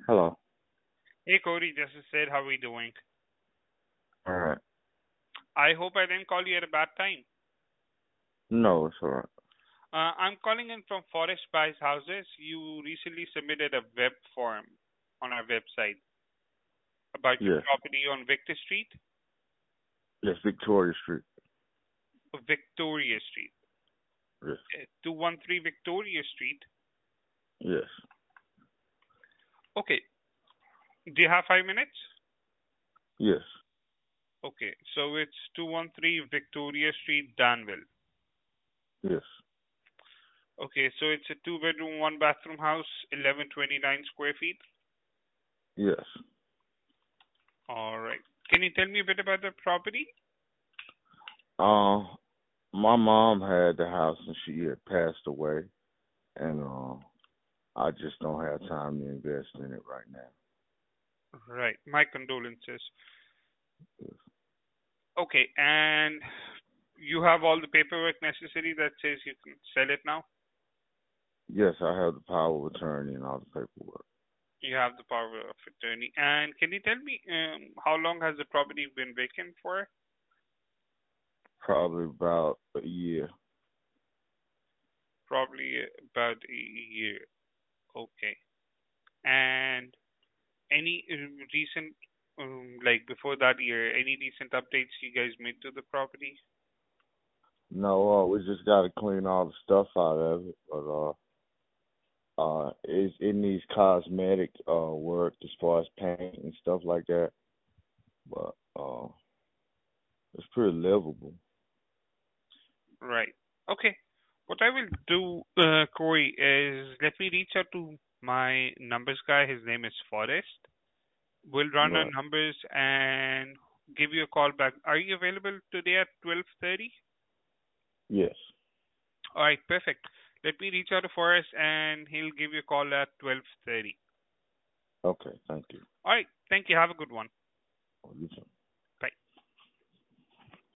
Hello. Hey Cody, this is Sid. How are we doing? All right. I hope I didn't call you at a bad time. No, it's all right. I'm calling in from Forest Buys Houses. You recently submitted a web form on our website about your Yes. property on Victor Street, Yes, Victoria Street. Victoria Street, Yes. 213 Victoria Street. Yes. Okay. Do you have 5 minutes? Yes. Okay. So it's 213 Victoria Street, Danville. Yes. Okay. So it's a two-bedroom, one-bathroom house, 1129 square feet. Yes. All right. Can you tell me a bit about the property? Um, my mom had the house and she had passed away, and I just don't have time to invest in it right now. Right. My condolences. Yes. Okay, and you have all the paperwork necessary that says you can sell it now? Yes, I have the power of attorney and all the paperwork. You have the power of attorney. And can you tell me how long has the property been vacant for? Probably about a year. Probably about a year. Okay. And any recent, like before that year, any recent updates you guys made to the property? No, we just got to clean all the stuff out of it, but it needs cosmetic work as far as paint and stuff like that. But it's pretty livable. Right. Okay. What I will do, Corey, is let me reach out to my numbers guy. His name is Forrest. We'll run our Right. numbers and give you a call back. Are you available today at 12:30? Yes. All right, perfect. Let me reach out to Forrest and he'll give you a call at 12:30. Okay. Thank you. All right. Thank you. Have a good one. You too.